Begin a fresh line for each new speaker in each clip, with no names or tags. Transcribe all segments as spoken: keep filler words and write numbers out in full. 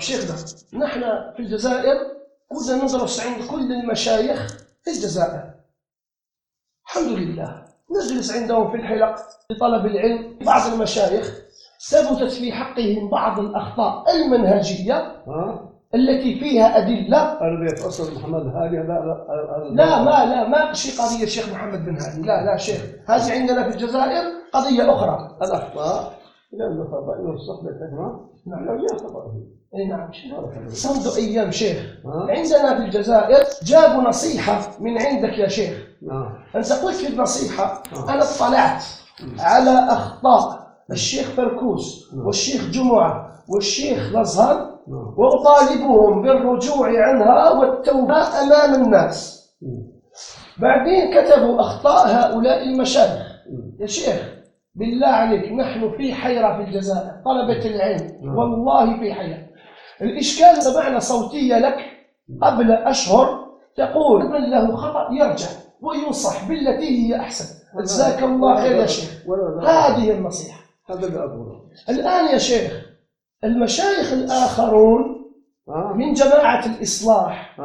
شيخنا نحن في الجزائر كنا ندرس عند كل المشايخ في الجزائر الحمد لله، نجلس عندهم في الحلق لطلب العلم. بعض المشايخ ثبتت في حقهم بعض الأخطاء المنهجية
ها؟
التي فيها أدلة.
الذي يتأصل محمد هادي لا لا
لا ما لا ما شيء قضية الشيخ محمد بن هادي، لا لا شيخ، هذه عندنا في الجزائر قضية أخرى.
الأخطاء لأن خطأ الصحبة تهمة نحن لا خطأ.
اي نعم شيخ. منذ أيام شيخ عندنا في الجزائر جابوا نصيحة من عندك يا شيخ.
نعم.
أنت قلت في النصيحة أنا اطلعت على أخطاء الشيخ فركوس والشيخ جمعة والشيخ الأزهر وأطالبهم بالرجوع عنها والتوبة أمام الناس. بعدين كتبوا أخطاء هؤلاء المشايخ. يا شيخ بالله عليك نحن في حيرة في الجزائر طلبة العلم، والله في حيرة. الإشكال سمعنا صوتية لك قبل أشهر تقول من له خطأ يرجع وينصح بالتي هي أحسن. جزاك الله خير يا شيخ، هذه النصيحة.
هذا اللي أقوله.
الآن يا شيخ المشايخ الآخرون من جماعة الإصلاح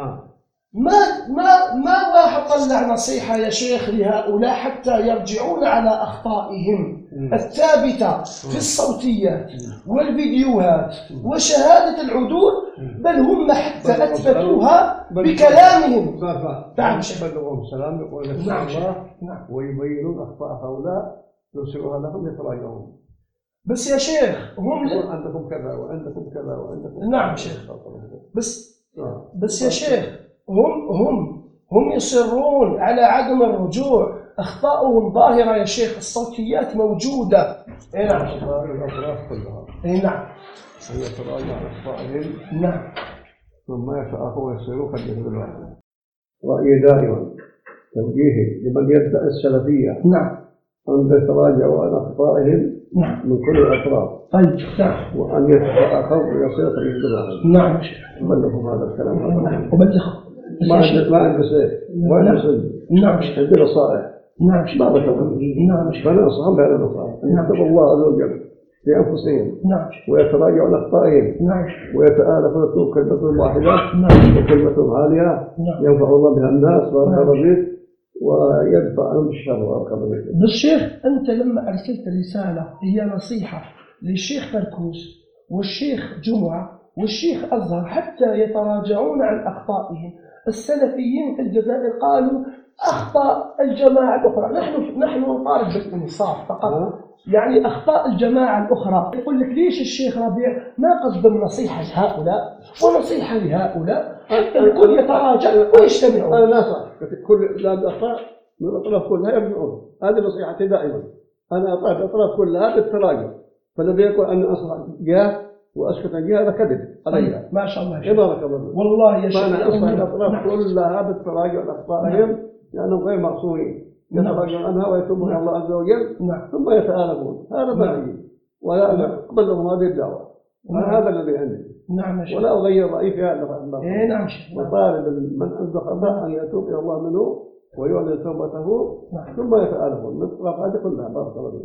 ما ما ما واحد طلع نصيحة يا شيخ لهؤلاء حتى يرجعون على أخطائهم الثابتة في الصوتيات والفيديوهات وشهادة العدول، بل هم حتى أثبتوها بكلامهم.
نعم بلغهم السلام يقول لك
نعم
الله ويبينون أخطاء هؤلاء يرسلوها لهم يتراجعون.
بس يا شيخ هم
عندكم كذا وعندكم كذا وعندكم.
نعم شيخ. بس بس يا شيخ هم هم هم يصرون على عدم الرجوع. أخطاؤهم ظاهرة يا شيخ، الصوتيات موجودة. اي نعم.
الأطراف كلها.
اي نعم.
هي تراجع أخطائهم.
نعم.
ثم يتأخوا ويصيروا خليهم بالواحد. رأيي دائما توجيهي لمن يبدأ السلفية.
نعم.
أن يتراجعوا عن أخطائهم.
نعم.
من كل الأطراف.
طيب نعم.
وأن يتأخوا ويصيروا خليهم بالواحد.
نعم.
أبلغهم هذا الكلام.
نعم. أبلغهم.
ما عندي ما عندي سيف ما عندي سلم.
نعم.
عندي نصائح.
نعم.
ما بكلم.
نعم.
فأنا أنصحهم بهذه النصائح. أن يتقوا الله عز وجل في أنفسهم.
نعم.
ويتراجعوا عن أخطائهم.
نعم.
ويتآلفوا وتكون كلمة واحدة.
نعم.
وكلمة عالية.
نعم.
ينفع الله بها الناس بارك الله فيك ويدفع عنهم الشر بارك الله فيك.
بس شيخ أنت لما أرسلت رسالة هي نصيحة للشيخ فركوس والشيخ جمعة والشيخ أزهر حتى يتراجعون عن أخطائهم، السلفيين في الجزائر قالوا أخطاء الجماعة الأخرى. نحن نحن نطالب بالإنصاف فقط. يعني أخطاء الجماعة الأخرى. يقول لك ليش الشيخ ربيع ما قدم نصيحة لهؤلاء ونصيحة لهؤلاء حتى الكل يتراجع ويجتمعون.
أنا ناصح كل لا الأخطاء من الأطراف كلها يرجعون. هذه نصيحتي دائما. أنا أطالب الأطراف كلها بالتراجع. فالذي يقول أن أصلح جهة وأسكت عن جهة هذا كذب عليها.
ما شاء الله.
بارك الله.
والله يا شيخ
فأنا أصلح الأطراف كلها بالتراجع عن أخطائهم لأنهم غير معصومين. يتراجعون عنها ويتوبون إلى الله عز وجل. ثم يتآلفون. هذا ما عندي ولا أقبل لهم هذه الدعوة. هذا الذي عندي.
نعم شيخ.
ولا أغير رأيي في هذا الأمر.
إيه نعم شيخ.
وطالب من عنده خطأ أن يتوب إلى الله منه ويعلن توبته ثم يتآلفون. من الأطراف هذه كلها بارك الله.